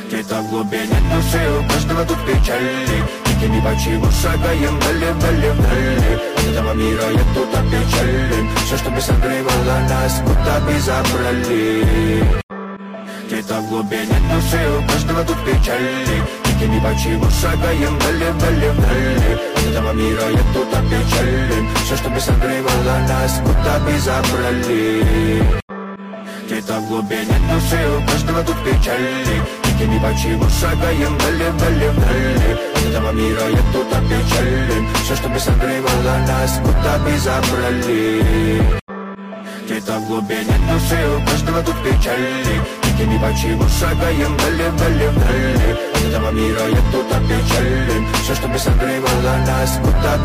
Где-то в глубине души у каждого тут печали. Дикими по чего шагаем вдали, вдали, вдали. От этого мира я тут опечален. Все, что бы согревало нас, будто бы забрали. Где-то в глубине души у каждого тут печали. Дикими по чего шагаем вдали, вдали, вдали. От этого мира я тут опечален. Все, что бы согревало нас, будто бы забрали. Где-то в глубине души у каждого тут печали. Дикими по чего шагаем вдали, вдали, вдали. От этого мира я тут опечален. Все, что бы согревало нас, будто бы забрали. Где-то в глубине души у каждого тут печали. Дикими по чего шагаем вдали, вдали, вдали. От этого мира я тут опечален. Все, что бы согревало нас, будто бы